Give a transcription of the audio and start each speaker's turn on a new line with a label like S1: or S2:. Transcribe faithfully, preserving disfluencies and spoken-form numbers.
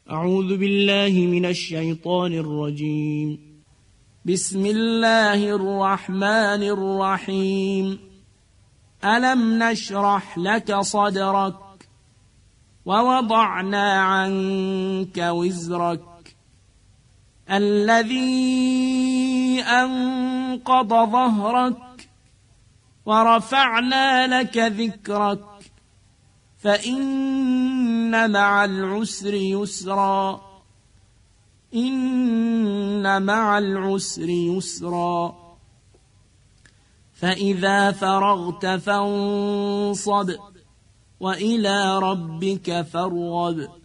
S1: أعوذ بالله من الشيطان الرجيم. بسم الله الرحمن الرحيم. ألم نشرح لك صدرك ووضعنا عنك وزرك الذي أنقض ظهرك ورفعنا لك ذكرك فإن مع العسر يسرا إن مع العسر يسرا فإذا فرغت فانصب وإلى ربك فارغب.